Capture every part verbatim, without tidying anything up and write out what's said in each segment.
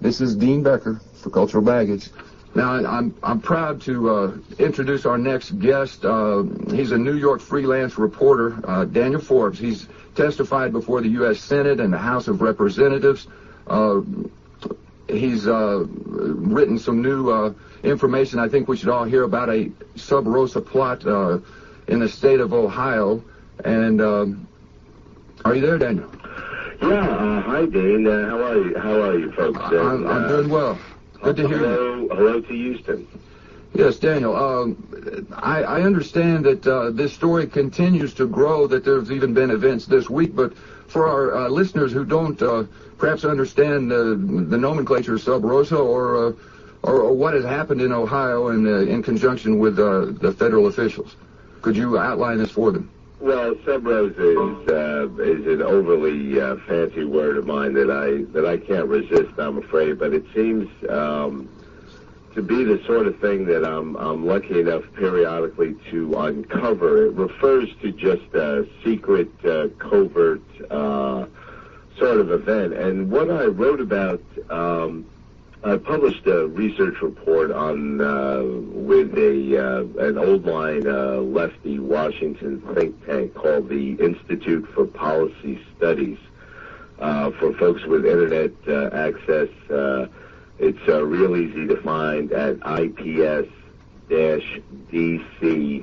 This is Dean Becker for Cultural Baggage. Now, I'm I'm proud to uh, introduce our next guest. Uh, he's a New York freelance reporter, uh, Daniel Forbes. He's testified before the U S Senate and the House of Representatives. Uh, he's uh, written some new uh, information I think we should all hear about, a Sub Rosa plot uh, in the state of Ohio. And uh, are you there, Daniel? Yeah. Uh, hi, Dean. Uh, how are you? How are you, folks? And, I'm, I'm uh, doing well. Good to hear hello, you. Hello to Houston. Yes, Daniel. Um, I, I understand that uh, this story continues to grow, that there's even been events this week, but for our uh, listeners who don't uh, perhaps understand uh, the nomenclature of Sub Rosa or, uh, or, or what has happened in Ohio and uh, in conjunction with uh, the federal officials, could you outline this for them? Well, Sub Rosa is, uh, is an overly uh, fancy word of mine that I that I can't resist, I'm afraid. But it seems um, to be the sort of thing that I'm I'm lucky enough periodically to uncover. It refers to just a secret, uh, covert uh, sort of event. And what I wrote about. Um, I published a research report on uh, with a uh, an old line uh, lefty Washington think tank called the Institute for Policy Studies. Uh, for folks with internet uh, access, uh, it's uh, real easy to find at I P S D C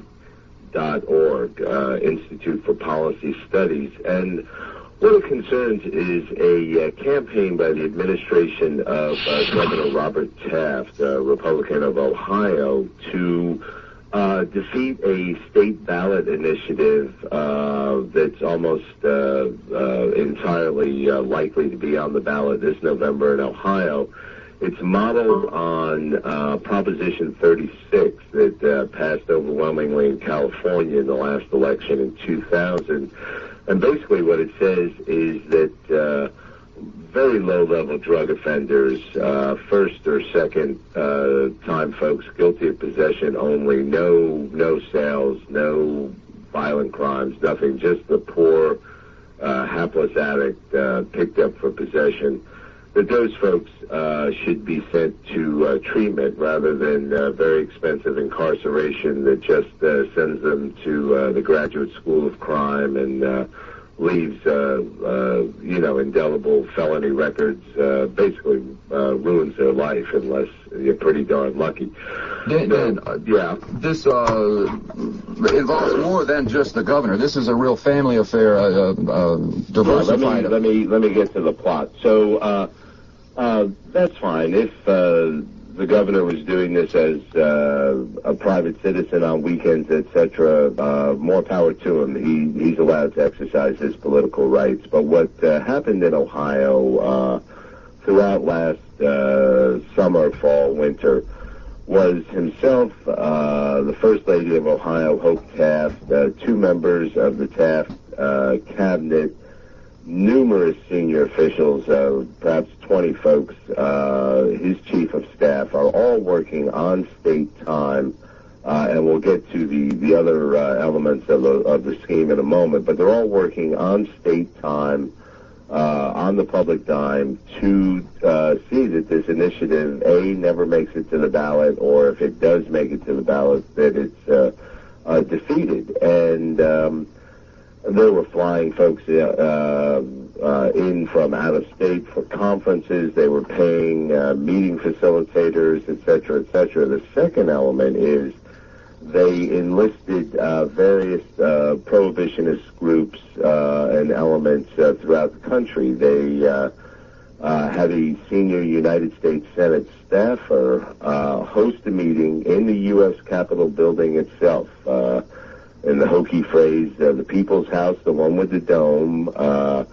dot org, uh, Institute for Policy Studies. And what it concerns is a uh, campaign by the administration of uh, Governor Robert Taft, uh, Republican of Ohio, to uh, defeat a state ballot initiative uh, that's almost uh, uh, entirely uh, likely to be on the ballot this November in Ohio. It's modeled on uh, Proposition thirty-six that uh, passed overwhelmingly in California in the last election in two thousand. And basically what it says is that uh, very low-level drug offenders, uh, first or second uh, time folks guilty of possession only, no no sales, no violent crimes, nothing, just the poor, uh, hapless addict uh, picked up for possession, that those folks uh, should be sent to uh, treatment rather than uh, very expensive incarceration that just uh, sends them to uh, the graduate school of crime and uh, leaves, uh, uh, you know, indelible felony records, uh, basically uh, ruins their life unless you're pretty darn lucky. Dan, Dan, uh, yeah, this uh, involves more than just the governor. This is a real family affair, uh, uh, diversified. Yeah, let me let me let me get to the plot. So. Uh, Uh, that's fine. If uh, the governor was doing this as uh, a private citizen on weekends, et cetera, uh, more power to him. He, he's allowed to exercise his political rights. But what uh, happened in Ohio uh, throughout last uh, summer, fall, winter, was himself, uh, the First Lady of Ohio, Hope Taft, uh, two members of the Taft uh, cabinet, numerous senior officials, uh, perhaps twenty folks, uh, his chief of staff, are all working on state time, uh, and we'll get to the, the other uh, elements of the, of the scheme in a moment, but they're all working on state time, uh, on the public dime, to uh, see that this initiative, A, never makes it to the ballot, or if it does make it to the ballot, that it's uh, uh, defeated. And um, they were flying folks uh, uh, in from out of state for conferences. They were paying uh, meeting facilitators, et cetera, et cetera. The second element is they enlisted uh, various uh, prohibitionist groups uh, and elements uh, throughout the country. They uh, uh, had a senior United States Senate staffer uh, host a meeting in the U S Capitol building itself. Uh, in the hokey phrase, uh, the People's House, the one with the dome. Uh,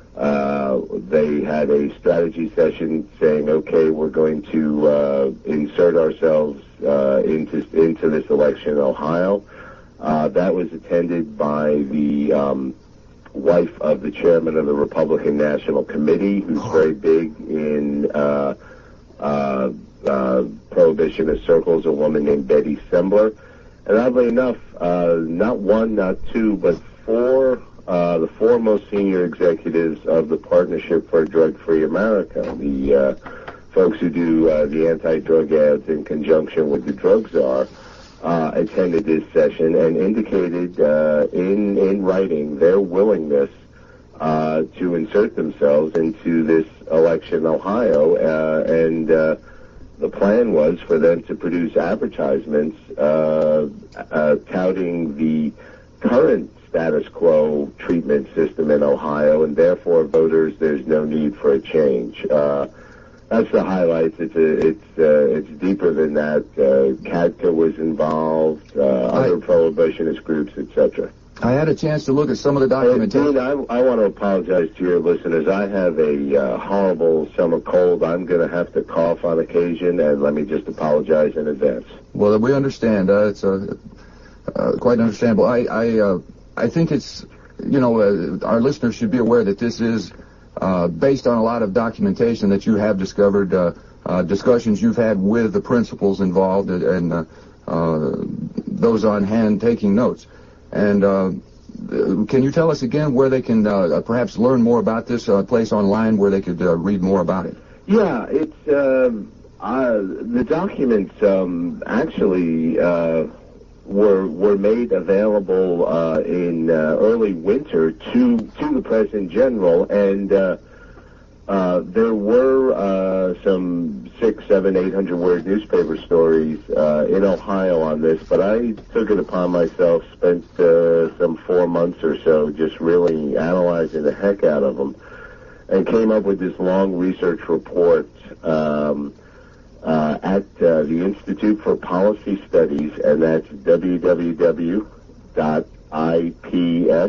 uh, they had a strategy session saying, okay, we're going to uh, insert ourselves uh, into into this election in Ohio. Uh, that was attended by the um, wife of the chairman of the Republican National Committee, who's very big in uh, uh, uh, prohibitionist circles, a woman named Betty Sembler. And oddly enough, uh, not one, not two, but four, uh, the four most senior executives of the Partnership for a Drug-Free America, the uh, folks who do uh, the anti-drug ads in conjunction with the drug czar, uh, attended this session and indicated uh, in in writing their willingness uh, to insert themselves into this election in Ohio, uh, and uh, the plan was for them to produce advertisements uh, uh, touting the current status quo treatment system in Ohio, and therefore voters, there's no need for a change. Uh, that's the highlights. It's a, it's uh, it's deeper than that. Uh, C A D C A was involved, uh, other prohibitionist groups, et cetera. I had a chance to look at some of the documentation. I, I want to apologize to your listeners. I have a uh, horrible summer cold. I'm going to have to cough on occasion, and let me just apologize in advance. Well, we understand. Uh, it's uh, uh, quite understandable. I I, uh, I think it's, you know, uh, our listeners should be aware that this is uh, based on a lot of documentation that you have discovered, uh, uh, discussions you've had with the principals involved, and uh, uh, those on hand taking notes. And uh, can you tell us again where they can uh, perhaps learn more about this uh, place online where they could uh, read more about it? Yeah, it's uh, uh, the documents um, actually uh, were were made available uh, in uh, early winter to to the press in general, and uh, uh, there were uh, some six, seven, eight hundred word newspaper stories uh, in Ohio on this. But I took it upon myself, spent uh, some four months or so just really analyzing the heck out of them, and came up with this long research report um, uh, at uh, the Institute for Policy Studies, and that's w w w dot i p s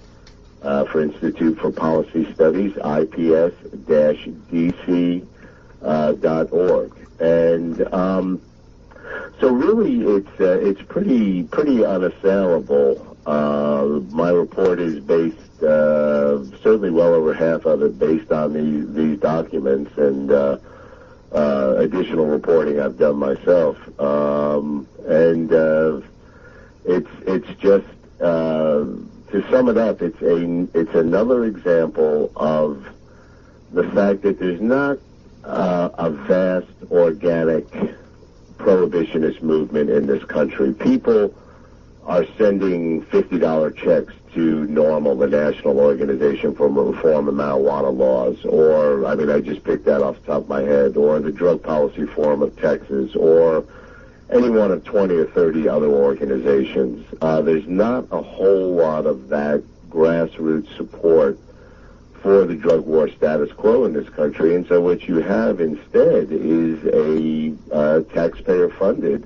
uh, for Institute for Policy Studies, I P S dash D C uh, dot org. And um, so really it's uh, it's pretty pretty unassailable. Uh, my report is based, uh, certainly well over half of it based on these, these documents and uh, uh, additional reporting I've done myself. Um, and uh, it's it's just, uh, to sum it up, it's a it's another example of the fact that there's not uh, a vast organic prohibitionist movement in this country. People are sending fifty dollar checks to NORML, the National Organization for Reform of Marijuana Laws, or, I mean, I just picked that off the top of my head, or the Drug Policy Forum of Texas, or any one of twenty or thirty other organizations. Uh, there's not a whole lot of that grassroots support for the drug war status quo in this country, and so what you have instead is a uh, taxpayer-funded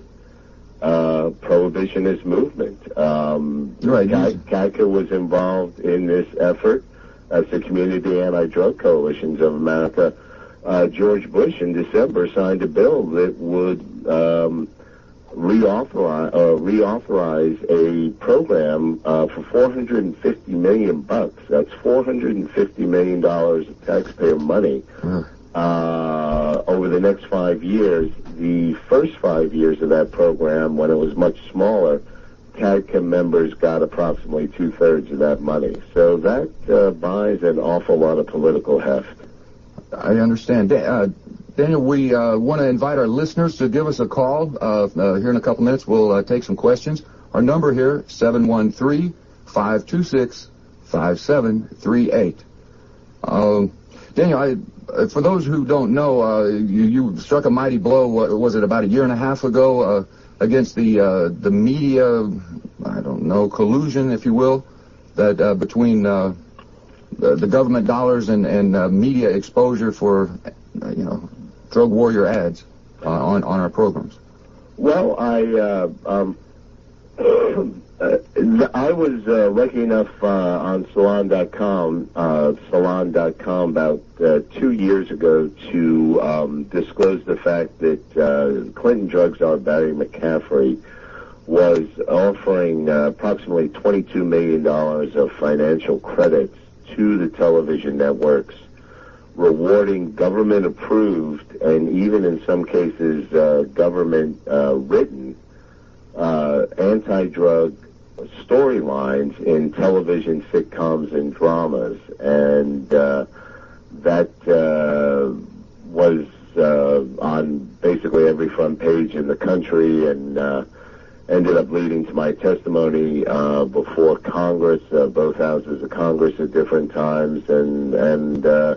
Uh, prohibitionist movement. Um, right. C A D C A was involved in this effort as the Community Anti-Drug Coalitions of America. Uh, George Bush in December signed a bill that would um, reauthorize, uh, reauthorize a program uh, for four hundred fifty million bucks. That's four hundred fifty million dollars of taxpayer money. Mm. Uh, over the next five years. The first five years of that program, when it was much smaller, C A D C A members got approximately two-thirds of that money. So that uh, buys an awful lot of political heft. I understand. Da- uh, Daniel, we uh, want to invite our listeners to give us a call. Uh, uh, here in a couple minutes, we'll uh, take some questions. Our number here, seven one three, five two six, five seven three eight. Uh, Daniel, I... Uh, for those who don't know, uh, you, you struck a mighty blow, what, was it about a year and a half ago, uh, against the uh, the media, I don't know, collusion, if you will, that uh, between uh, the, the government dollars and, and uh, media exposure for, uh, you know, drug warrior ads uh, on, on our programs. Well, I... Uh, um Uh, I was uh, lucky enough uh, on Salon dot com, uh, Salon dot com about uh, two years ago to um, disclose the fact that uh, Clinton drug czar Barry McCaffrey was offering uh, approximately twenty-two million dollars of financial credits to the television networks, rewarding government-approved and even in some cases uh, government-written uh, anti-drug storylines in television sitcoms and dramas, and uh, that uh, was uh, on basically every front page in the country, and uh, ended up leading to my testimony uh, before Congress, uh, both houses of Congress at different times, and and uh,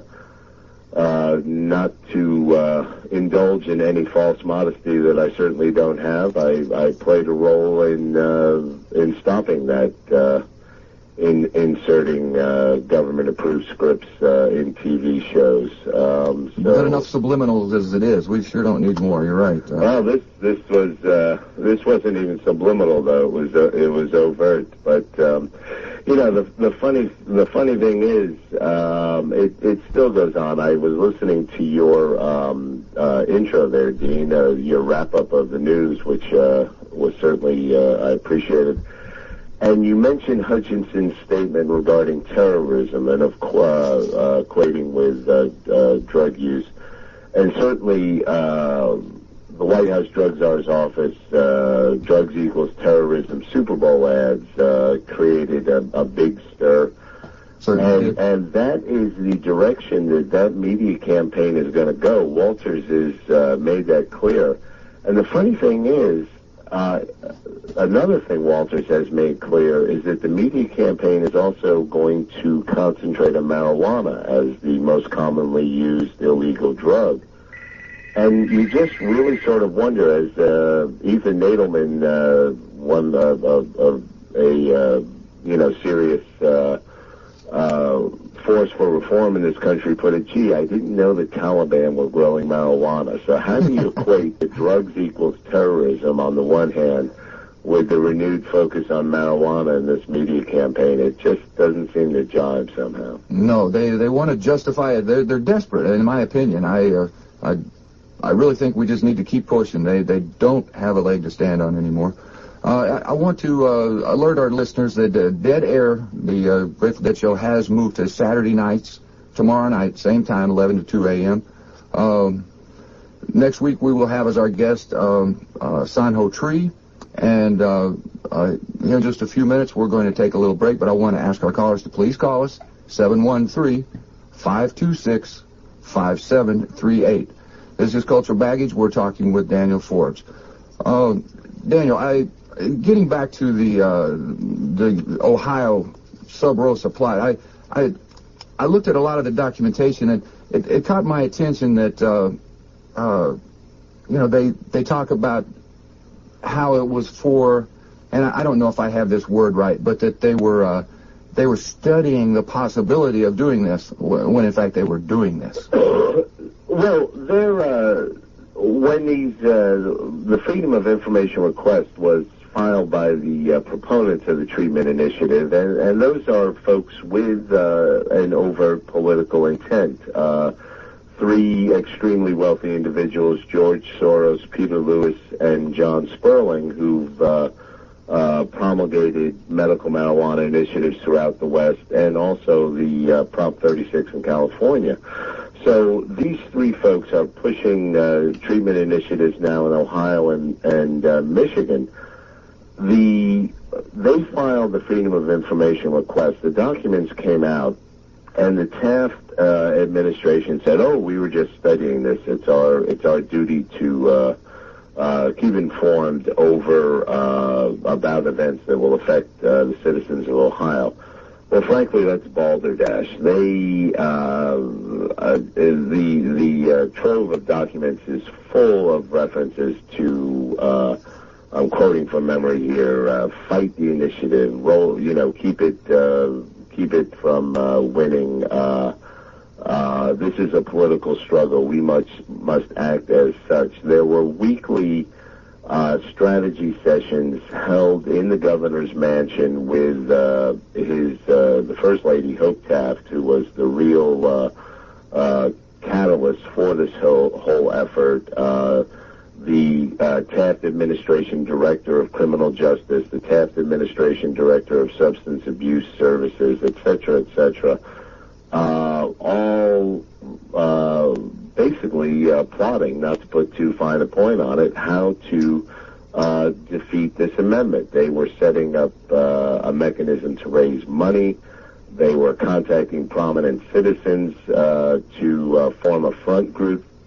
uh, not to uh, indulge in any false modesty that I certainly don't have. I, I played a role in uh, in stopping that. Uh, in inserting uh, government-approved scripts uh, in T V shows. Um, so, You've got enough subliminals as it is. We sure don't need more. You're right. Uh, well, this this was uh, this wasn't even subliminal, though. It was uh, it was overt. But um, you know, the the funny the funny thing is, um, it it still goes on. I was listening to your um, uh, intro there, Dean, uh, your wrap-up of the news, which uh, was certainly uh, I appreciated. And you mentioned Hutchinson's statement regarding terrorism and of uh, uh, equating with uh, uh, drug use. And certainly uh, the White House Drug Czar's office, uh, drugs equals terrorism, Super Bowl ads uh, created a, a big stir. And, and that is the direction that that media campaign is going to go. Walters has uh, made that clear. And the funny thing is, Uh, another thing Walters has made clear is that the media campaign is also going to concentrate on marijuana as the most commonly used illegal drug. And you just really sort of wonder, as uh, Ethan Nadelman, uh, one of, of, of a, uh, you know, serious uh, uh, force for reform in this country, put it, gee, I didn't know the Taliban were growing marijuana. So how do you equate the drugs equals terrorism on the one hand with the renewed focus on marijuana in this media campaign? It just doesn't seem to jive somehow. No, they they want to justify it. They're, they're desperate, in my opinion. I, uh, I, I really think we just need to keep pushing. They, they don't have a leg to stand on anymore. Uh, I, I want to uh, alert our listeners that uh, Dead Air, the uh, Grateful Dead show, has moved to Saturday nights, tomorrow night, same time, eleven to two a.m. Um, next week we will have as our guest um, uh, Sanho Tree, and uh, uh, in just a few minutes we're going to take a little break, but I want to ask our callers to please call us, seven one three, five two six, five seven three eight. This is Cultural Baggage. We're talking with Daniel Forbes. Uh, Daniel, I... Getting back to the uh, the Ohio sub-row supply, I, I I looked at a lot of the documentation, and it, it caught my attention that uh, uh, you know they they talk about how it was for, and I, I don't know if I have this word right, but that they were uh, they were studying the possibility of doing this when in fact they were doing this. Well, they're uh, when these uh, the Freedom of Information request was filed by the uh, proponents of the treatment initiative, and, and those are folks with uh, an overt political intent. Uh, three extremely wealthy individuals, George Soros, Peter Lewis, and John Sperling, who've uh, uh, promulgated medical marijuana initiatives throughout the West, and also the uh, Prop thirty-six in California. So these three folks are pushing uh, treatment initiatives now in Ohio and, and uh, Michigan. The they filed the Freedom of Information request. The documents came out, and the Taft uh, administration said, "Oh, we were just studying this. It's our it's our duty to uh, uh, keep informed over uh, about events that will affect uh, the citizens of Ohio." Well, frankly, that's balderdash. They uh, uh, the the uh, trove of documents is full of references to. Uh, I'm quoting from memory here. Uh, fight the initiative. Roll. You know, keep it. Uh, keep it from uh, winning. Uh, uh, this is a political struggle. We must must act as such. There were weekly uh, strategy sessions held in the governor's mansion with uh, his uh, the First Lady Hope Taft, who was the real uh, uh, catalyst for this whole whole effort. Uh, the uh, Taft Administration Director of Criminal Justice, the Taft Administration Director of Substance Abuse Services, et cetera, et cetera, uh, all uh, basically uh, plotting, not to put too fine a point on it, how to uh, defeat this amendment. They were setting up uh, a mechanism to raise money. They were contacting prominent citizens uh, to uh, form a front group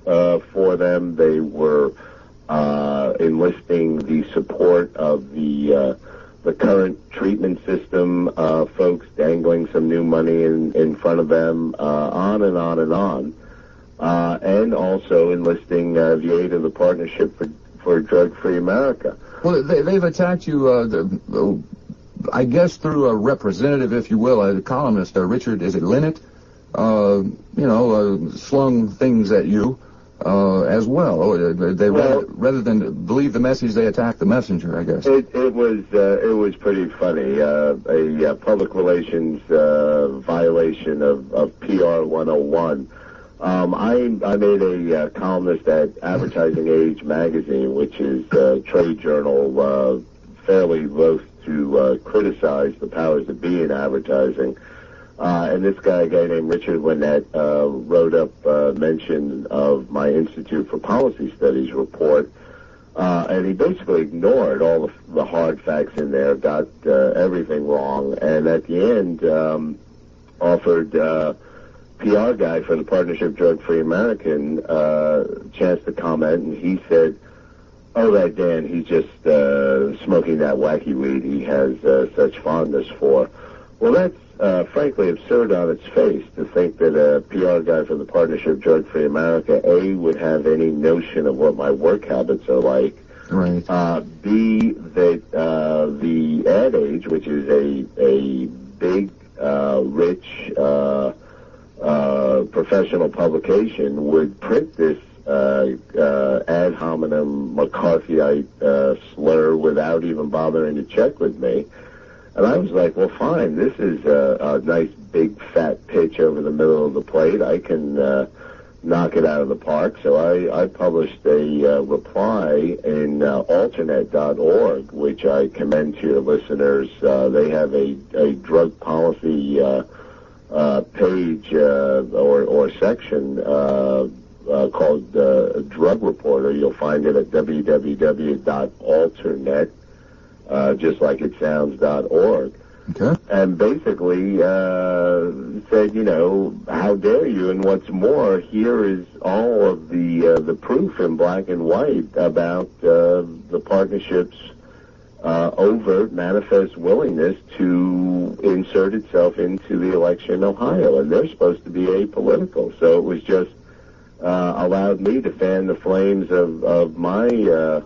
uh, for them. They were uh, enlisting the support of the uh, the current treatment system uh, folks, dangling some new money in, in front of them, uh, on and on and on, uh, and also enlisting uh, the aid of the Partnership for, for Drug-Free America. Well, they, they've attacked you, uh, the, uh, I guess, through a representative, if you will, a columnist, uh, Richard, is it Linnett? Uh, you know, uh, slung things at you uh, as well. Oh, they well, rather, rather than believe the message, they attacked the messenger, I guess. It, it was uh, it was pretty funny. Uh, a uh, public relations uh, violation of, of P R one oh one. Um, I I made a uh, columnist at Advertising Age magazine, which is a trade journal uh, fairly loath to uh, criticize the powers that be in advertising. Uh, and this guy, a guy named Richard Linnett, uh, wrote up uh, mention of my Institute for Policy Studies report, uh, and he basically ignored all the, the hard facts in there, got uh, everything wrong, and at the end um, offered uh, P R guy for the Partnership Drug-Free American uh, chance to comment, and he said, "Oh, that Dan, he's just uh, smoking that wacky weed he has uh, such fondness for." Well, that's uh, frankly absurd on its face to think that a P R guy for the Partnership Drug-Free America, A, would have any notion of what my work habits are like, right? Uh, B, that uh, the Ad Age, which is a a big, uh, rich, uh, uh, professional publication, would print this uh, uh, ad hominem McCarthyite uh, slur without even bothering to check with me. And I was like, well, fine, this is a, a nice big fat pitch over the middle of the plate. I can uh, knock it out of the park. So I, I published a uh, reply in uh, alternate dot org, which I commend to your listeners. Uh, they have a, a drug policy uh, uh, page uh, or, or section uh, uh, called uh, Drug Reporter. You'll find it at w w w dot alternate. Uh, just like it sounds, dot org. Okay. And basically uh, said, you know, how dare you? And what's more, here is all of the uh, the proof in black and white about uh, the partnership's uh, overt, manifest willingness to insert itself into the election in Ohio. And they're supposed to be apolitical. So it was just uh, allowed me to fan the flames of, of my... Uh,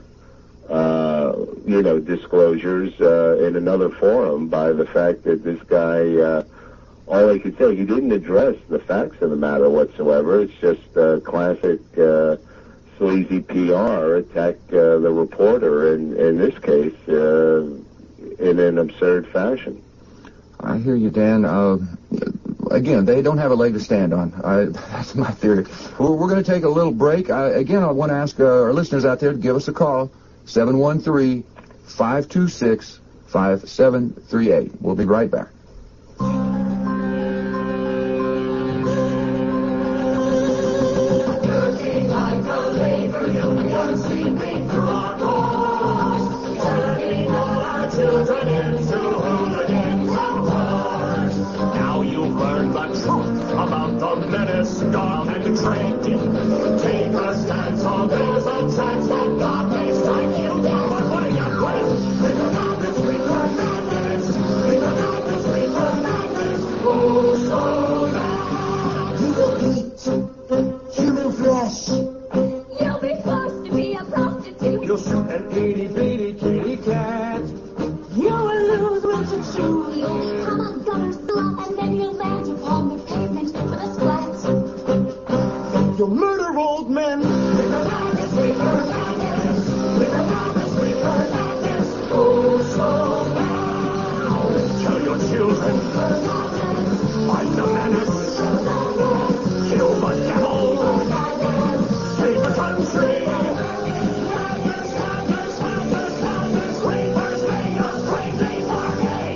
Uh, you know, disclosures uh, in another forum by the fact that this guy, uh, all I could say, he didn't address the facts of the matter whatsoever. It's just uh, classic uh, sleazy P R, attack uh, the reporter, and in this case, uh, in an absurd fashion. I hear you, Dan. Uh, again, they don't have a leg to stand on. I, that's my theory. We're, we're going to take a little break. I, again, I want to ask uh, our listeners out there to give us a call. seven one three, five two six, five seven three eight. We'll be right back. Now you've learned the truth about the menace, God, and trading. Take a stance on there's a chance that God may strike you down. But what are you doing? Think about this, return madness. Think about this, return madness. Oh, so now. You will eat human flesh. You'll be forced to be a prostitute. You'll shoot an itty-bitty kitty cat. You will lose winter shoes. You'll become a gutter slut, and then you'll land upon the pavement with a splat. You'll murder old men. Think about this, return madness. Think about this, return madness. Oh, so now. Tell your children. Fight the menace. Kill the devil. Save the country. Madness, madness, madness, madness. Reapers may us crazy farming.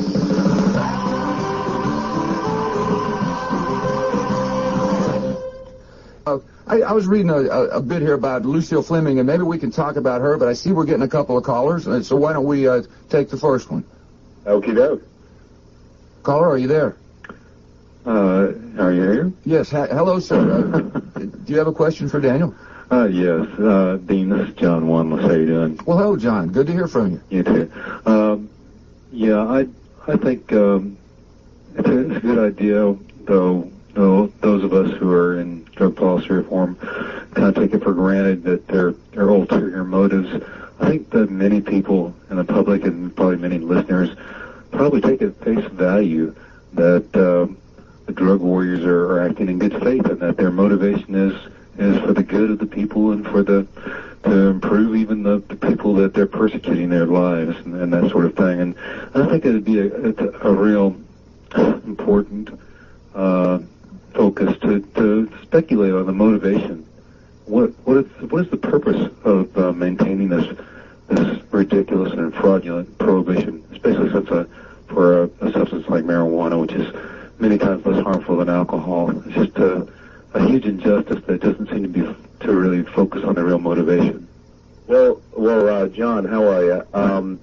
Uh, I, I was reading a, a, a bit here about Lucille Fleming, and maybe we can talk about her, but I see we're getting a couple of callers, uh, so why don't we uh, take the first one? Okie doke. Caller, are you there? Uh, are you here? Yes. Ha- hello, sir. Uh, do you have a question for Daniel? Uh, yes. Uh, Dean, this is John Wanless. How you doing? Well, hello, John. Good to hear from you. You too. Um, yeah, I I think um, it's, a, it's a good idea, though. Though those of us who are in drug policy reform kind of take it for granted that there there are ulterior motives. I think that many people in the public and probably many listeners probably take at face value that uh, the drug warriors are, are acting in good faith and that their motivation is is for the good of the people and for the to improve even the, the people that they're persecuting their lives and, and that sort of thing. And I think it would be a, it's a, a real important uh, focus to, to speculate on the motivation. What what is what is the purpose of uh, maintaining this this ridiculous and fraudulent prohibition, especially since a, for a, a substance like marijuana, which is many times less harmful than alcohol? It's just a, a huge injustice that doesn't seem to be to really focus on the real motivation. Well, well, uh, John, how are you? Um,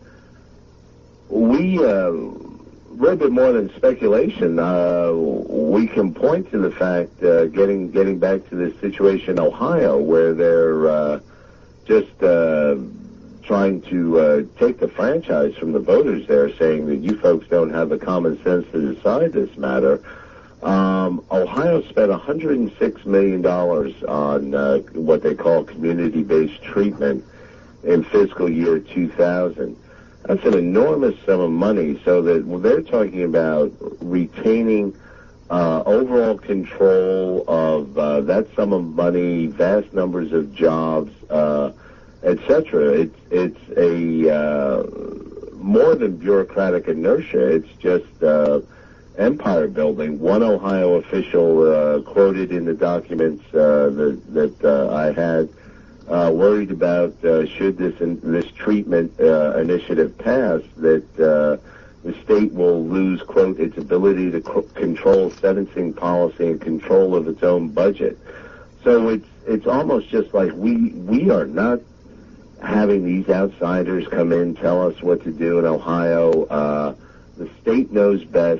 we, uh, a little bit more than speculation, uh, we can point to the fact, uh, getting getting back to this situation in Ohio, where they're uh, just uh, trying to uh, take the franchise from the voters there, saying that you folks don't have the common sense to decide this matter. Um, Ohio spent one hundred six million dollars on uh, what they call community-based treatment in fiscal year two thousand. That's an enormous sum of money, so that when they're talking about retaining uh, overall control of uh, that sum of money, vast numbers of jobs, uh, et cetera. It's it's a uh, more than bureaucratic inertia. It's just uh, empire building. One Ohio official uh, quoted in the documents uh, that that uh, I had, uh, worried about uh, should this in, this treatment uh, initiative pass, that uh, the state will lose, quote, its ability to c- control sentencing policy and control of its own budget. So it's it's almost just like we we are not having these outsiders come in, tell us what to do in Ohio. Uh, the state knows best.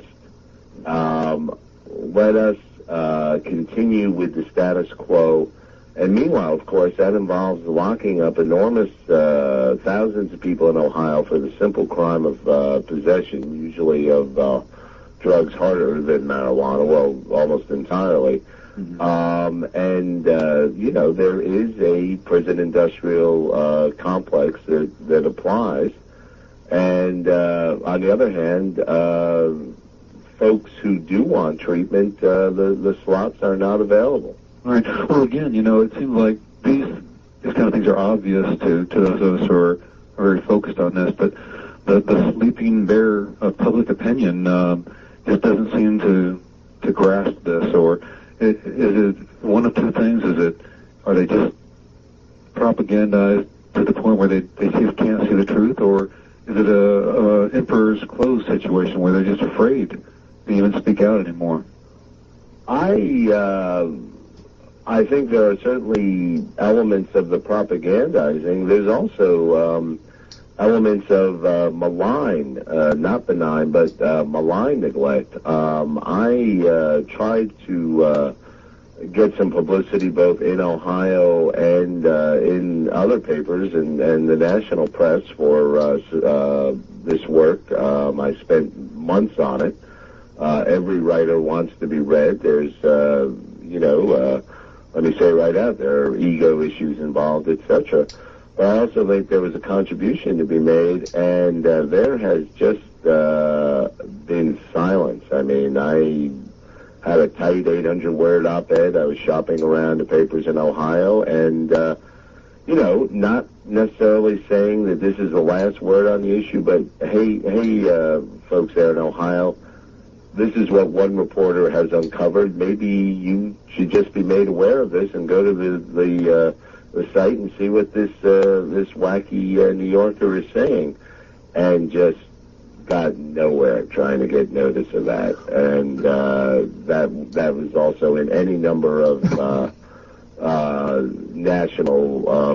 Um, let us uh, continue with the status quo. And meanwhile, of course, that involves locking up enormous uh, thousands of people in Ohio for the simple crime of uh, possession, usually of uh, drugs harder than marijuana, well, almost entirely. Mm-hmm. Um, and, uh, you know, there is a prison industrial uh, complex that, that applies. And uh, on the other hand, uh, folks who do want treatment, uh, the, the slots are not available. All right. Well, again, you know, it seems like these these kind of things are obvious to, to those of us who are, are very focused on this, but the, the sleeping bear of public opinion um, just doesn't seem to to grasp this. Or is it one of two things? Is it, are they just propagandized to the point where they, they just can't see the truth, or is it a, a emperor's clothes situation where they're just afraid to even speak out anymore? I uh, I think there are certainly elements of the propagandizing. There's also um, elements of uh, malign, uh, not benign, but uh, malign neglect. Um, I uh, tried to uh, get some publicity both in Ohio and uh, in other papers and, and the national press for uh, uh, this work. Um, I spent months on it. Uh, every writer wants to be read. There's, uh, you know, uh, let me say right out, there are ego issues involved, et cetera. But I also think there was a contribution to be made, and uh, there has just uh, been silence. I mean, I had a tight eight hundred word op-ed. I was shopping around the papers in Ohio, and, uh, you know, not necessarily saying that this is the last word on the issue, but hey, hey, uh, folks there in Ohio, this is what one reporter has uncovered. Maybe you should just be made aware of this and go to the the, uh, the site and see what this uh, this wacky uh, New Yorker is saying, and just got nowhere trying to get notice of that. And uh, that that was also in any number of uh, uh, national uh,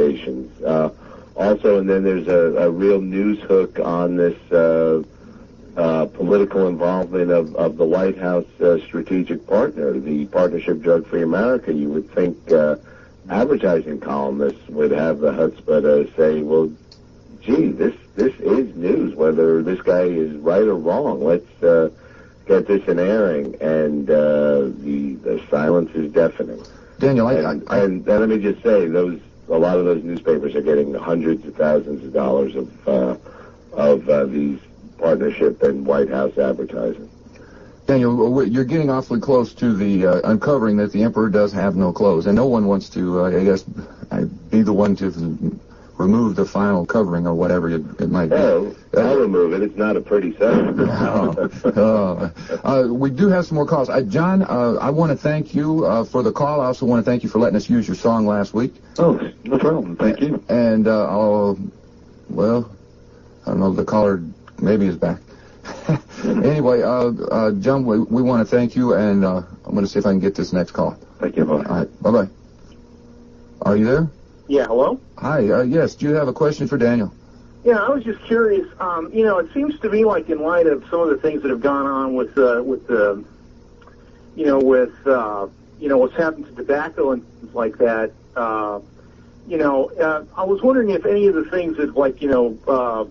publications. Uh, also, and then there's a, a real news hook on this. Uh, uh, political involvement of, of the White House uh, strategic partner, the Partnership Drug Free America. You would think uh, advertising columnists would have the chutzpah to say, well, gee, this this is news, whether this guy is right or wrong. Let's uh, get this in airing, and uh, the the silence is deafening. Daniel, I, and, I, I, and, and let me just say, those a lot of those newspapers are getting hundreds of thousands of dollars of uh, of uh, these partnership and White House advertising. Daniel, you're getting awfully close to the uh, uncovering that the emperor does have no clothes, and no one wants to, uh, I guess, be the one to remove the final covering or whatever it, it might be. Oh, I'll remove it. It's not a pretty sight. oh, oh. Uh, we do have some more calls. Uh, John, uh, I want to thank you uh, for the call. I also want to thank you for letting us use your song last week. Oh, no problem. Thank you. And, uh, I'll, well, I don't know, the caller maybe is back. Anyway, uh, uh, John, we, we want to thank you, and uh, I'm going to see if I can get this next call. Thank you. Bye. All right, bye-bye. Are you there? Yeah, hello? Hi, uh, yes, do you have a question for Daniel? Yeah, I was just curious. Um, you know, it seems to me like in light of some of the things that have gone on with, uh, with the, uh, you know, with, uh, you know, what's happened to tobacco and things like that, uh, you know, uh, I was wondering if any of the things that, like, you know, uh,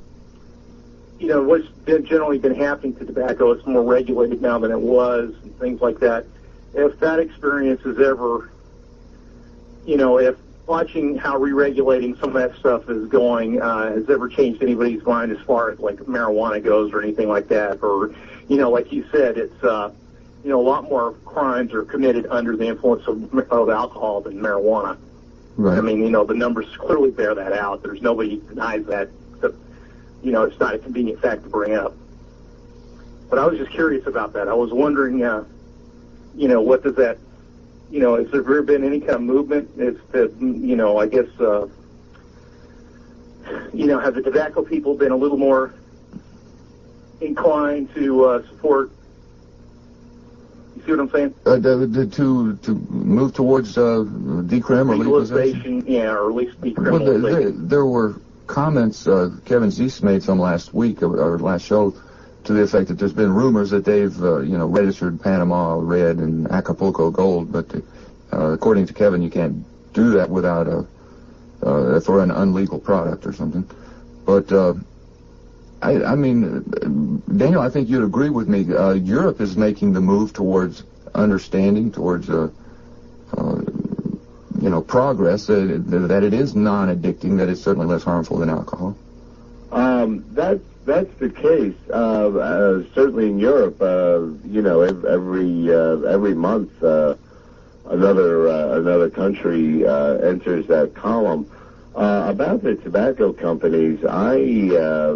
you know, what's been generally been happening to tobacco, it's more regulated now than it was, and things like that, if that experience is ever, you know, if watching how re-regulating some of that stuff is going uh, has ever changed anybody's mind as far as, like, marijuana goes or anything like that, or, you know, like you said, it's, uh, you know, a lot more crimes are committed under the influence of, of alcohol than marijuana. Right. I mean, you know, the numbers clearly bear that out. There's nobody who denies that. Except, you know, it's not a convenient fact to bring up. But I was just curious about that. I was wondering, uh, you know, what does that, you know, has there ever been any kind of movement? Is that, you know, I guess, uh, you know, have the tobacco people been a little more inclined to uh, support? You see what I'm saying? Uh, to, to to move towards uh, decrim or legalization? Legalization, yeah, or at least decriminalization. Well, there, there, there were comments, uh, Kevin Zeese made some last week, or, or last show, to the effect that there's been rumors that they've, uh, you know, registered Panama Red and Acapulco Gold, but uh, according to Kevin, you can't do that without a, uh, for an unlegal product or something. But, uh, I, I mean, Daniel, I think you'd agree with me. Uh, Europe is making the move towards understanding, towards, uh, uh, you know, progress, uh, that it is non-addicting, that it's certainly less harmful than alcohol. Um, that's that's the case. Uh, uh, certainly in Europe, uh, you know, every uh, every month uh, another uh, another country uh, enters that column. Uh, about the tobacco companies, I uh,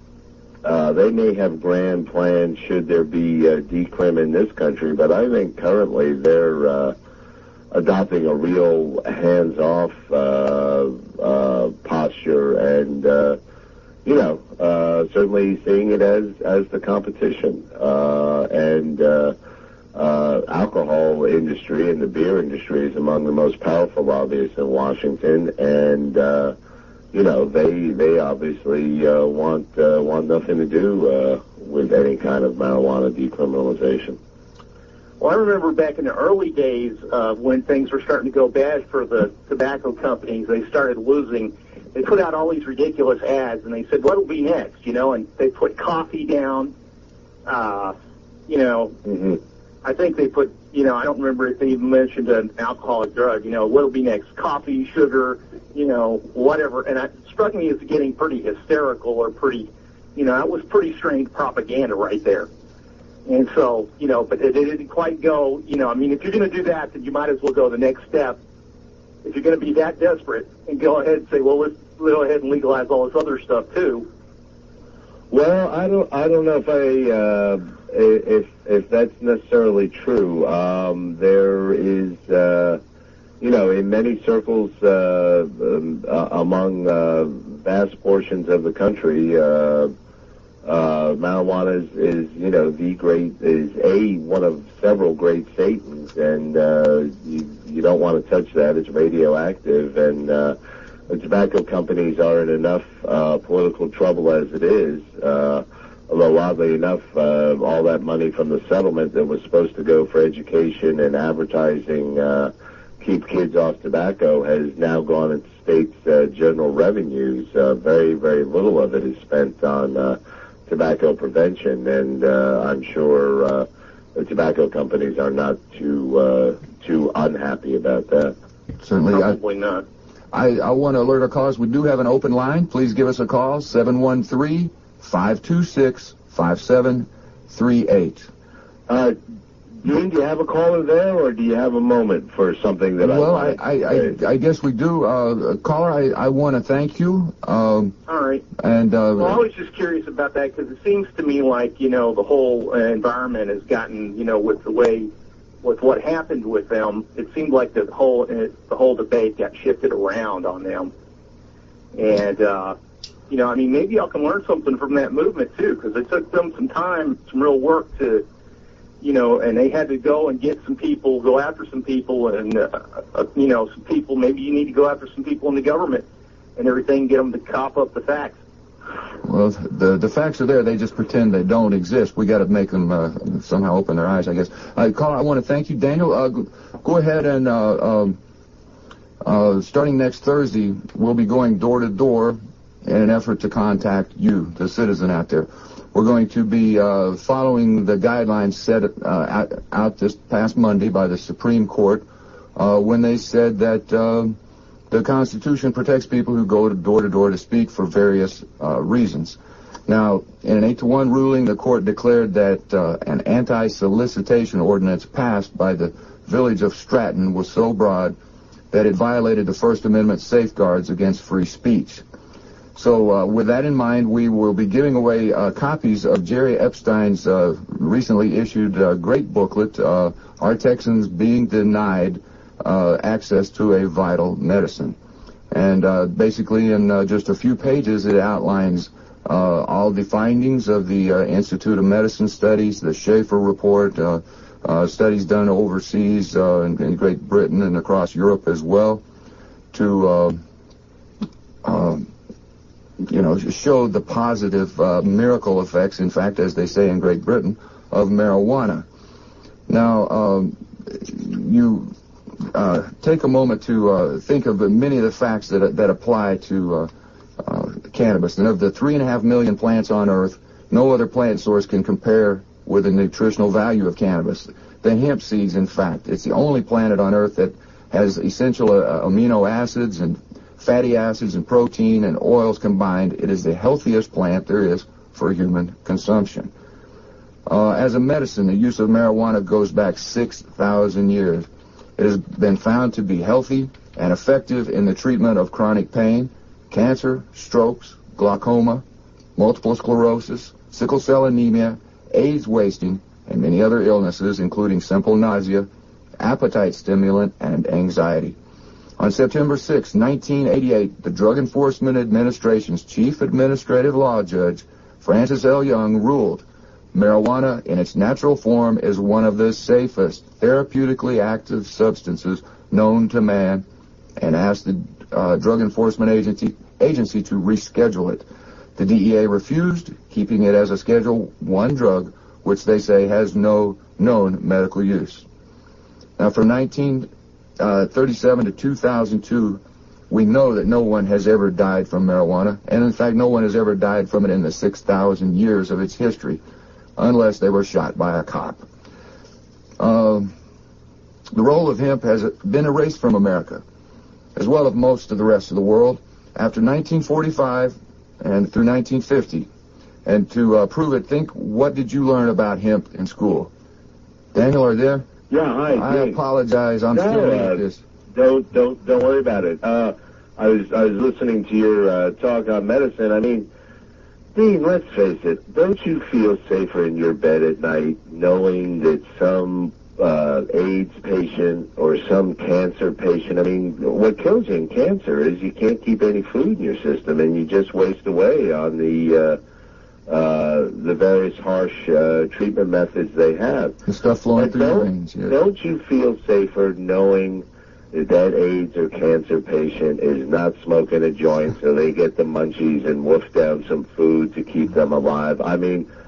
uh, they may have grand plans should there be uh, decrim in this country, but I think currently they're uh, adopting a real hands-off uh, uh, posture and. Uh, You know, uh, certainly seeing it as, as the competition. Uh, and uh, uh, alcohol industry and the beer industry is among the most powerful lobbyists in Washington. And, uh, you know, they they obviously uh, want uh, want nothing to do uh, with any kind of marijuana decriminalization. Well, I remember back in the early days uh, when things were starting to go bad for the tobacco companies, they started losing. They put out all these ridiculous ads, and they said, what'll be next, you know, and they put coffee down, uh, you know, mm-hmm. I think they put, you know, I don't remember if they even mentioned an alcoholic drug, you know, what'll be next, coffee, sugar, you know, whatever, and it struck me as getting pretty hysterical or pretty, you know, that was pretty strange propaganda right there. And so, you know, but it, it didn't quite go, you know, I mean, if you're going to do that, then you might as well go the next step. If you're going to be that desperate and go ahead and say, well, let's go ahead and legalize all this other stuff too. Well, I don't, I don't know if I, uh, if if that's necessarily true. Um, there is, uh, you know, in many circles uh, um, uh, among uh, vast portions of the country, uh, uh, marijuana is, is, you know, the great is a one of several great Satans, and uh, you you don't want to touch that. It's radioactive, and uh, the tobacco companies are in enough uh, political trouble as it is. Uh, although oddly enough, uh, all that money from the settlement that was supposed to go for education and advertising, uh, keep kids off tobacco, has now gone into states' uh, general revenues. Uh, very, very little of it is spent on uh, tobacco prevention, and uh, I'm sure uh, the tobacco companies are not too uh, too unhappy about that. Certainly. Probably I, not. I, I want to alert our callers. We do have an open line. Please give us a call, seven one three, five two six, five seven three eight. Uh, Dean, do you have a caller there, or do you have a moment for something that well, I Well, I, I, I, I guess we do. Uh, caller, I, I want to thank you. Um, All right. And uh, well, I was just curious about that because it seems to me like, you know, the whole uh, environment has gotten, you know, with the way, with what happened with them, it seemed like the whole uh, the whole debate got shifted around on them. And, uh, you know, I mean, maybe I can learn something from that movement, too, because it took them some time, some real work to, you know, and they had to go and get some people, go after some people, and, uh, uh, you know, some people, maybe you need to go after some people in the government and everything, get them to cop up the facts. Well, the the facts are there. They just pretend they don't exist. We got to make them uh, somehow open their eyes, I guess. Uh, caller, I want to thank you. Daniel, uh, go ahead and uh, um, uh, starting next Thursday, we'll be going door to door in an effort to contact you, the citizen out there. We're going to be uh, following the guidelines set uh, out, out this past Monday by the Supreme Court uh, when they said that uh, the Constitution protects people who go to door to door to speak for various uh, reasons. Now, in an eight to one ruling, the court declared that uh, an anti-solicitation ordinance passed by the village of Stratton was so broad that it violated the First Amendment safeguards against free speech. So uh, with that in mind, we will be giving away uh, copies of Jerry Epstein's uh, recently issued uh, great booklet, uh, Are Texans Being Denied uh, Access to a Vital Medicine? And uh, basically in uh, just a few pages, it outlines uh, all the findings of the uh, Institute of Medicine Studies, the Schaefer Report, uh, uh, studies done overseas uh, in, in Great Britain and across Europe as well, to uh, uh, you know, show the positive uh, miracle effects, in fact, as they say in Great Britain, of marijuana. Now, um, you uh, take a moment to uh, think of many of the facts that that apply to uh, uh, cannabis. And of the three and a half million plants on Earth, no other plant source can compare with the nutritional value of cannabis. The hemp seeds, in fact, it's the only planet on Earth that has essential uh, amino acids and fatty acids and protein and oils combined. It is the healthiest plant there is for human consumption. Uh, as a medicine, the use of marijuana goes back six thousand years. It has been found to be healthy and effective in the treatment of chronic pain, cancer, strokes, glaucoma, multiple sclerosis, sickle cell anemia, AIDS wasting, and many other illnesses, including simple nausea, appetite stimulant, and anxiety. On September sixth, nineteen eighty-eight, the Drug Enforcement Administration's chief administrative law judge, Francis L. Young, ruled marijuana in its natural form is one of the safest therapeutically active substances known to man, and asked the uh, Drug Enforcement Agency, agency to reschedule it. The D E A refused, keeping it as a Schedule One drug, which they say has no known medical use. Now, from nineteen thirty-seven to two thousand two, we know that no one has ever died from marijuana, and in fact no one has ever died from it in the six thousand years of its history, unless they were shot by a cop. Uh, the role of hemp has been erased from America, as well as most of the rest of the world, after nineteen forty-five and through nineteen fifty. And to uh, prove it, think, what did you learn about hemp in school? Daniel, are you there? Yeah, hi. I Dean. apologize. I'm no, still uh, at this. Don't don't don't worry about it. Uh, I was I was listening to your uh, talk on medicine. I mean, Dean, let's face it. Don't you feel safer in your bed at night knowing that some uh, AIDS patient or some cancer patient? I mean, what kills you in cancer is you can't keep any food in your system, and you just waste away on the uh, uh, the various harsh uh, treatment methods they have. The stuff flowing And through your don't, veins, yes. don't you feel safer knowing that that AIDS or cancer patient is not smoking a joint so they get the munchies and wolf down some food to keep them alive? I mean,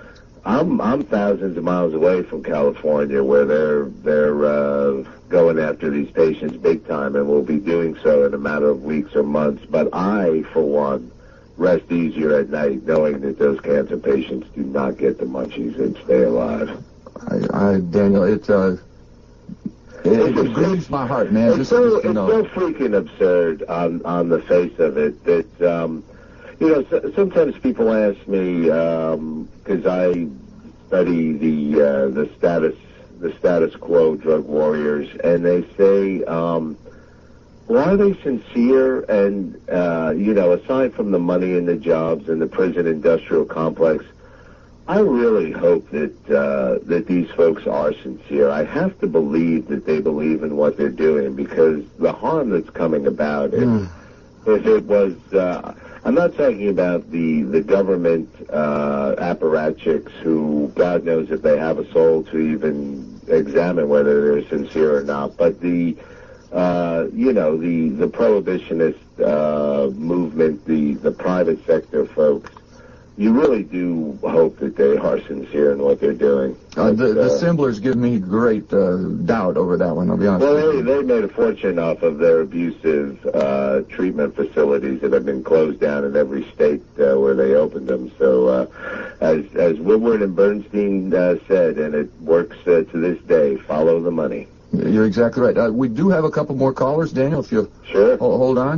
I'm I'm thousands of miles away from California, where they're they're uh, going after these patients big time, and will be doing so in a matter of weeks or months. But I, for one, rest easier at night knowing that those cancer patients do not get the munchies and stay alive. I, I Daniel, it uh, it, it grieves my heart, man. It's Just, so just, you it's know. so freaking absurd on on the face of it that. Um, You know, so, sometimes people ask me because I study the uh, the status the status quo drug warriors, and they say, um, "Well, are they sincere?" And uh, you know, aside from the money and the jobs and the prison industrial complex, I really hope that uh, that these folks are sincere. I have to believe that they believe in what they're doing, because the harm that's coming about it, mm. if it was. Uh, I'm not talking about the, the government uh, apparatchiks who, God knows if they have a soul to even examine whether they're sincere or not, but the, uh, you know, the, the prohibitionist uh, movement, the, the private sector folks. You really do hope that they are sincere in what they're doing. Uh, the, the uh, Simblers give me great uh, doubt over that one, I'll be honest. Well, they, they made a fortune off of their abusive uh, treatment facilities that have been closed down in every state uh, where they opened them. So, uh, as as Woodward and Bernstein uh, said, and it works uh, to this day, follow the money. You're exactly right. Uh, we do have a couple more callers, Daniel, if you'll sure. hold, hold on.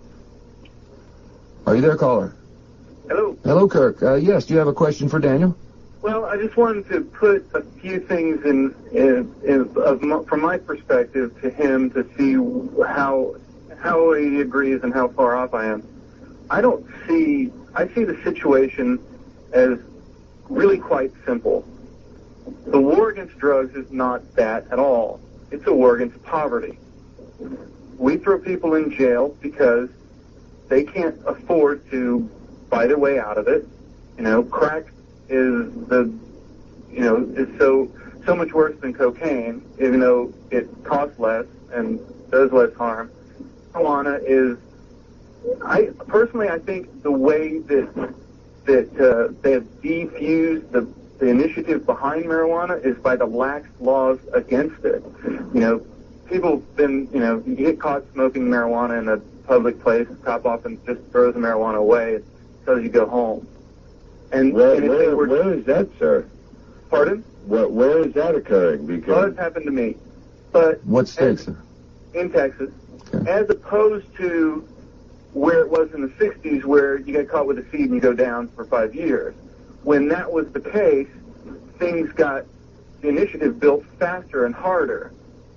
Are you there, caller? Hello. Hello, Kirk. Uh, yes, do you have a question for Daniel? Well, I just wanted to put a few things in, in, in of my, from my perspective to him to see how how he agrees and how far off I am. I don't see. I see the situation as really quite simple. The war against drugs is not that at all. It's a war against poverty. We throw people in jail because they can't afford to buy their way out of it. You know, crack is the, you know, is so so much worse than cocaine, even though it costs less and does less harm. Marijuana is, I personally, I think the way that that uh, they have defused the the initiative behind marijuana is by the lax laws against it. You know, people have been, you know, you get caught smoking marijuana in a public place, the cop often just throws the marijuana away. Tells you go home. And, where, and if where, they were, where is that, sir? Pardon? Where, where is that occurring? Because well, it's happened to me. But what state, sir? In Texas. Okay. As opposed to where it was in the sixties, where you get caught with a seed and you go down for five years. When that was the case, things got, the initiative built faster and harder.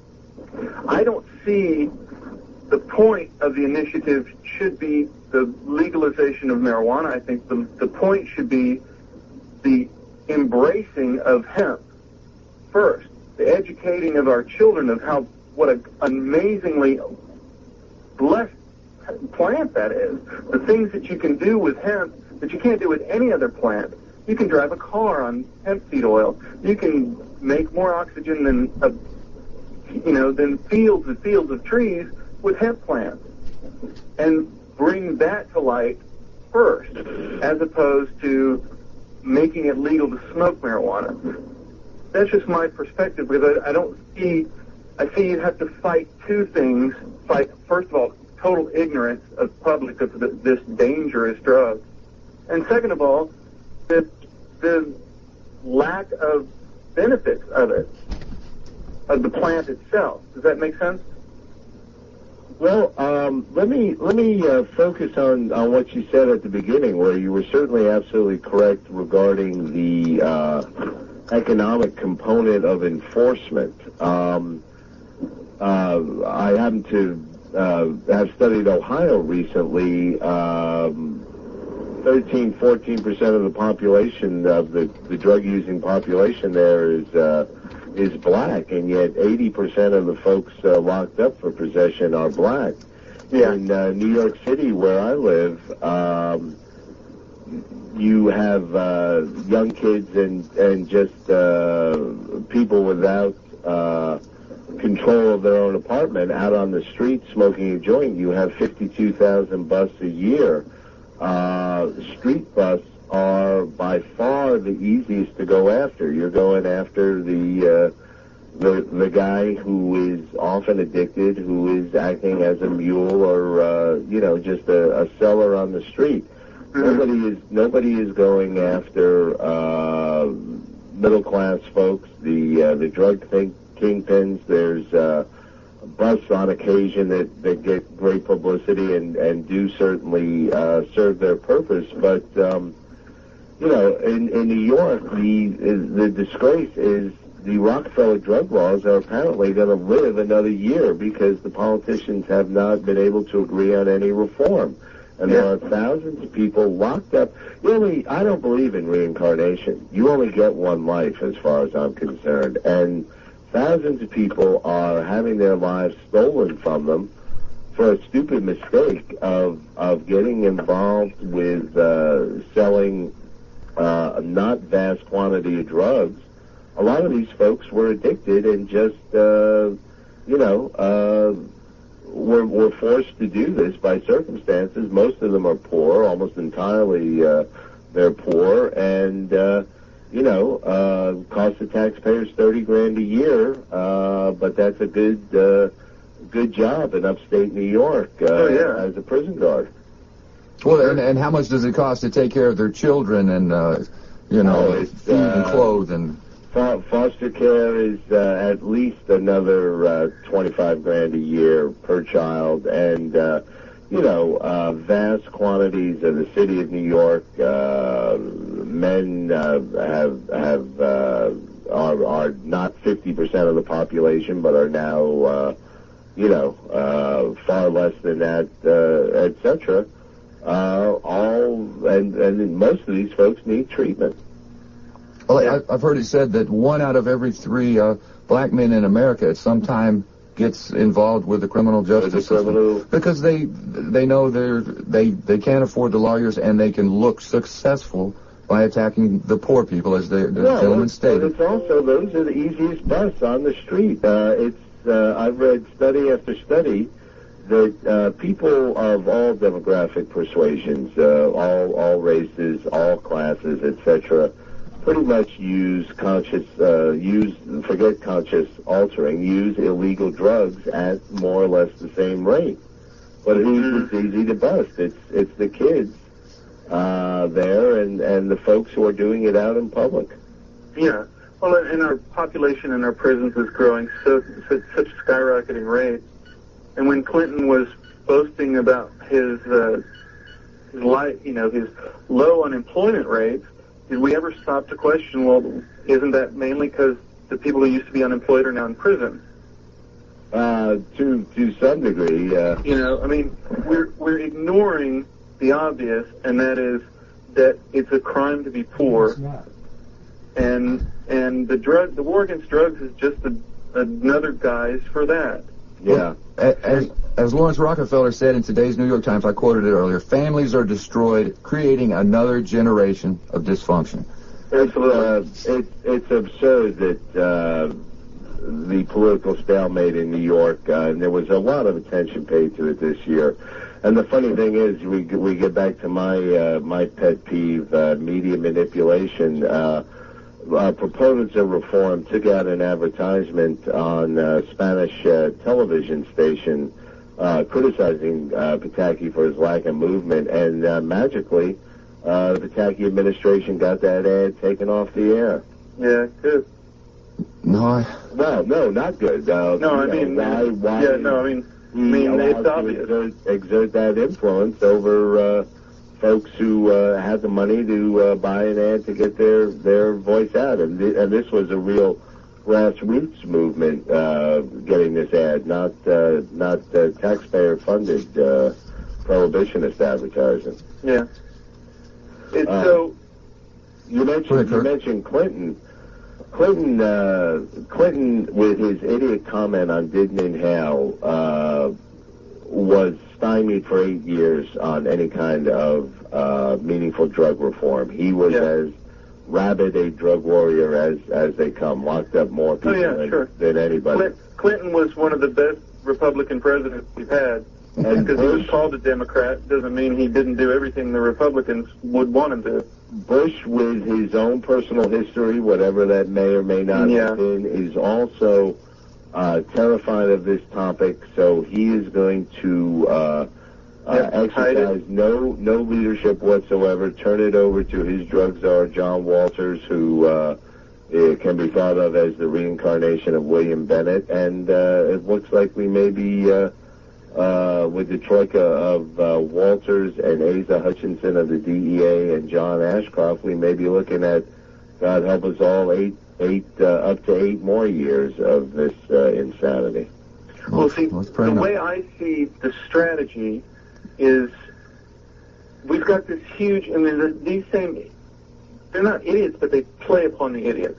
I don't see the point of the initiative should be the legalization of marijuana. I think the, the point should be the embracing of hemp first, the educating of our children of how what an amazingly blessed plant that is. The things that you can do with hemp that you can't do with any other plant. You can drive a car on hemp seed oil. You can make more oxygen than a, you know than fields and fields of trees with hemp plants, and bring that to light first, as opposed to making it legal to smoke marijuana. That's just my perspective, because I, I don't see, I see you have to fight two things. Fight, first of all, total ignorance of the public of the, this dangerous drug. And second of all, the, the lack of benefits of it, of the plant itself. Does that make sense? Well, um, let me let me uh, focus on, on what you said at the beginning, where you were certainly absolutely correct regarding the uh, economic component of enforcement. Um, uh, I happen to uh, have studied Ohio recently. Um, thirteen, fourteen percent of the population, of the, the drug-using population there is... Uh, is black, and yet eighty percent of the folks uh, locked up for possession are black. Yeah. In uh, New York City, where I live, um, you have uh, young kids and, and just uh, people without uh, control of their own apartment out on the street smoking a joint. You have fifty-two thousand busts a year, uh, street busts are by far the easiest to go after. You're going after the uh, the the guy who is often addicted, who is acting as a mule or uh, you know just a, a seller on the street. Mm-hmm. Nobody is nobody is going after uh, middle class folks. The uh, the drug king, kingpins. There's uh, busts on occasion that, that get great publicity and, and do certainly uh, serve their purpose. But, um, you know, in, in New York, the, the disgrace is the Rockefeller drug laws are apparently going to live another year because the politicians have not been able to agree on any reform. And there are thousands of people locked up. You only, I don't believe in reincarnation. You only get one life as far as I'm concerned. And thousands of people are having their lives stolen from them for a stupid mistake of of getting involved with uh, selling uh, a not vast quantity of drugs. A lot of these folks were addicted and just, uh, you know, uh, were, were forced to do this by circumstances. Most of them are poor, almost entirely uh, they're poor, and uh, you know, uh, cost the taxpayers thirty grand a year, uh, but that's a good, uh, good job in upstate New York, uh, oh, yeah. as a prison guard. Well, and, and how much does it cost to take care of their children and, uh, you know, Oh, it's, feed and uh, clothe and... Fo- Foster care is, uh, at least another, uh, twenty-five grand a year per child, and, uh, you know, uh, vast quantities of the city of New York, uh, men uh, have have uh, are, are not fifty percent of the population, but are now, uh, you know, uh, far less than that, uh, et cetera. Uh, all and and most of these folks need treatment. Well, I, I've heard it said that one out of every three uh, black men in America at some time gets involved with the criminal justice With the criminal- system because they they know they're they they can't afford the lawyers and they can look successful by attacking the poor people, as the, the Well, gentleman it's, stated. it's also those are the easiest busts on the street. Uh, it's uh, I've read study after study that uh, people of all demographic persuasions, uh, all all races, all classes, et cetera, pretty much use conscious, uh, use, forget conscious altering, use illegal drugs at more or less the same rate. But who's it's easy to bust? It's it's the kids uh, there and, and the folks who are doing it out in public. Yeah. Well, and our population in our prisons is growing so such, such skyrocketing rates. And when Clinton was boasting about his, uh, his light, you know, his low unemployment rates, did we ever stop to question, well, isn't that mainly because the people who used to be unemployed are now in prison? Uh, to to some degree, uh, You know, I mean, we're we're ignoring the obvious, and that is that it's a crime to be poor, and and the drug, the war against drugs is just a, another guise for that. yeah. As, as Lawrence Rockefeller said in today's New York Times, I quoted it earlier, families are destroyed, creating another generation of dysfunction. It's, uh, it's, it's absurd that uh, the political stalemate in New York, uh, and there was a lot of attention paid to it this year. And the funny thing is, we we get back to my uh, my pet peeve, uh, media manipulation. Uh, uh, proponents of reform took out an advertisement on a Spanish uh, television station uh, criticizing uh, Pataki for his lack of movement, and uh, magically, uh, the Pataki administration got that ad taken off the air. Yeah, good. No, I... Well, no, not good. Uh, No, I you mean, know, why, why yeah, no, I mean, I he mean, allowed it's to obvious. Exert, exert that influence over uh, folks who uh, had the money to uh, buy an ad to get their, their voice out. And, th- and this was a real grassroots movement uh, getting this ad, not uh, not uh, taxpayer-funded uh, prohibitionist advertising. Yeah. It's Uh, so. You mentioned Go ahead, you Kurt. mentioned Clinton. Clinton, uh, Clinton, with his idiot comment on didn't inhale, uh, was stymied for eight years on any kind of uh, meaningful drug reform. He was Yeah. as rabid a drug warrior as as they come. Locked up more people Oh, yeah, than, sure. than anybody. Clint, Clinton was one of the best Republican presidents we've had. And Because he was Bush, called a Democrat doesn't mean he didn't do everything the Republicans would want him to. Bush, with his own personal history, whatever that may or may not Yeah. have been, is also uh, terrified of this topic. So he is going to uh, uh, Yep, hide it. exercise no no leadership whatsoever. Turn it over to his drug czar, John Walters, who uh, it can be thought of as the reincarnation of William Bennett. And uh, it looks like we may be. Uh, Uh, with the troika of uh, Walters and Asa Hutchinson of the D E A and John Ashcroft, we may be looking at, God help us all, eight, eight, uh, up to eight more years of this uh, insanity. Well, see, let's pray the now. way I see the strategy is we've got this huge, I mean, the, these same, they're not idiots, but they play upon the idiots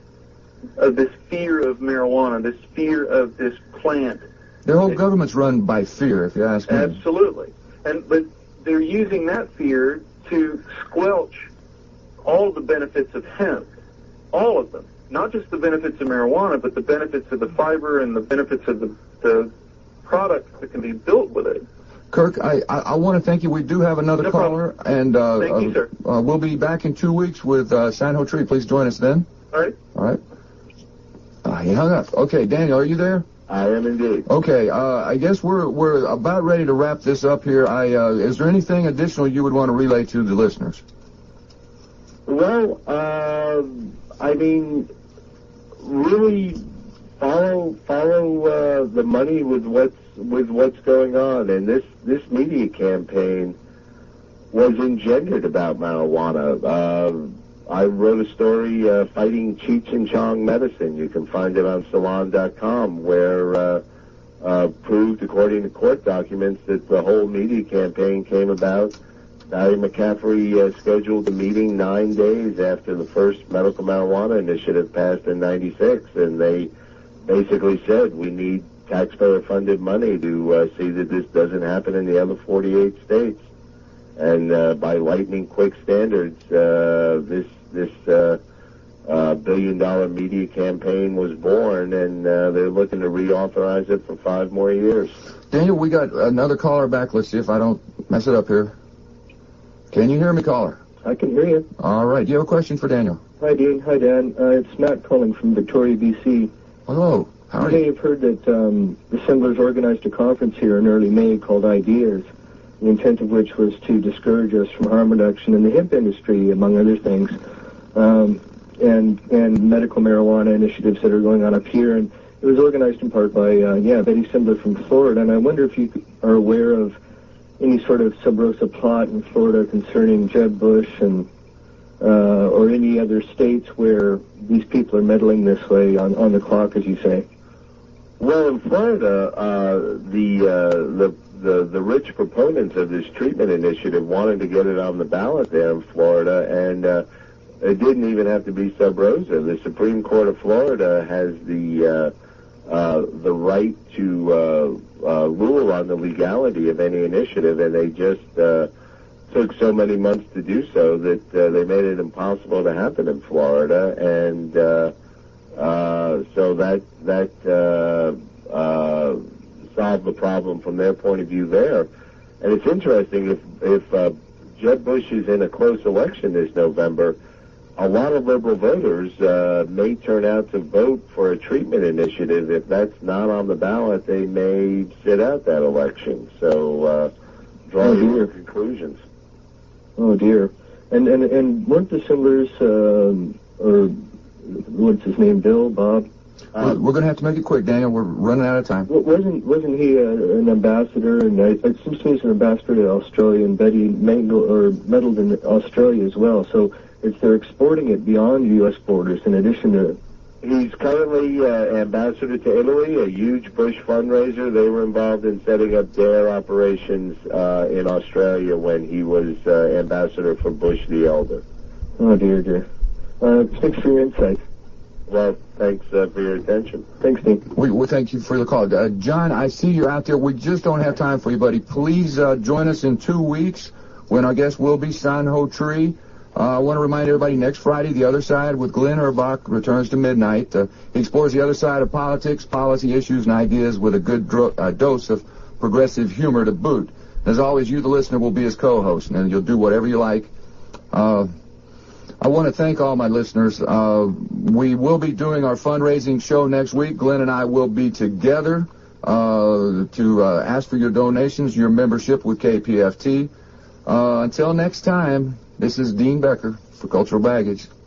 of this fear of marijuana, this fear of this plant. Their whole government's run by fear, if you ask me. Absolutely. And but they're using that fear to squelch all the benefits of hemp, all of them. Not just the benefits of marijuana, but the benefits of the fiber and the benefits of the, the products that can be built with it. Kirk, I, I, I want to thank you. We do have another No caller, and uh, Thank you, sir. uh, we'll be back in two weeks with uh, San Ho Tree. Please join us then. All right? All right. Uh, he hung up. Okay, Daniel, are you there? I am indeed. Okay, uh, I guess we're we're about ready to wrap this up here. I uh, is there anything additional you would want to relay to the listeners? Well, uh, I mean, really follow follow uh, the money with what's with what's going on, and this this media campaign was engendered about marijuana. Uh, I wrote a story, uh, Fighting Cheech and Chong Medicine. You can find it on salon dot com, where uh, uh, proved, according to court documents, that the whole media campaign came about. Barry McCaffrey uh, scheduled a meeting nine days after the first medical marijuana initiative passed in ninety-six, and they basically said, we need taxpayer-funded money to uh, see that this doesn't happen in the other forty-eight states. And uh, by lightning-quick standards, uh, this this uh, uh, billion-dollar media campaign was born, and uh, they're looking to reauthorize it for five more years. Daniel, we got another caller back. Let's see if I don't mess it up here. Can you hear me, caller? I can hear you. All right. Do you have a question for Daniel? Hi, Dean. Hi, Dan. Uh, it's Matt calling from Victoria, B C. Hello. How are You may you? have heard that um, the Assemblers organized a conference here in early May called Ideas, the intent of which was to discourage us from harm reduction in the hemp industry, among other things, um, and and medical marijuana initiatives that are going on up here. And it was organized in part by, uh, yeah, Betty Simbler from Florida. And I wonder if you are aware of any sort of sub rosa plot in Florida concerning Jeb Bush and uh, or any other states where these people are meddling this way on, on the clock, as you say. Well, in Florida, uh, the, uh, the the the rich proponents of this treatment initiative wanted to get it on the ballot there in Florida, and uh, it didn't even have to be sub rosa. The Supreme Court of Florida has the uh, uh, the right to uh, uh, rule on the legality of any initiative, and they just uh, took so many months to do so that uh, they made it impossible to happen in Florida, and uh, uh, so that that uh, uh, solved the problem from their point of view there. And it's interesting, if if uh, Jeb Bush is in a close election this November, a lot of liberal voters uh, may turn out to vote for a treatment initiative. If that's not on the ballot, they may sit out that election. So uh, draw Oh, your dear. conclusions. Oh dear. And and and weren't the Simblers, um, or what's his name, Bill, Bob? We're, we're going to have to make it quick, Daniel. We're running out of time. Wa- Wasn't wasn't he uh, an ambassador? And I, it seems to me he's an ambassador to Australia, and Betty meddled, or meddled in Australia as well. So it's they're exporting it beyond U S borders. In addition to, He's currently uh, ambassador to Italy, a huge Bush fundraiser. They were involved in setting up their operations uh, in Australia when he was uh, ambassador for Bush the Elder. oh dear, dear. Uh, thanks for your insight. Well, thanks uh, for your attention. Thanks, Dean. We, we thank you for the call. Uh, John, I see you're out there. We just don't have time for you, buddy. Please uh, join us in two weeks when our guest will be San Ho Tree. Uh, I want to remind everybody, next Friday, The Other Side with Glenn Urbach returns to midnight. Uh, he explores the other side of politics, policy issues, and ideas with a good dro- uh, dose of progressive humor to boot. As always, you, the listener, will be his co-host, and you'll do whatever you like. Uh, I want to thank all my listeners. Uh, we will be doing our fundraising show next week. Glenn and I will be together uh, to uh, ask for your donations, your membership with K P F T. Uh, until next time, this is Dean Becker for Cultural Baggage.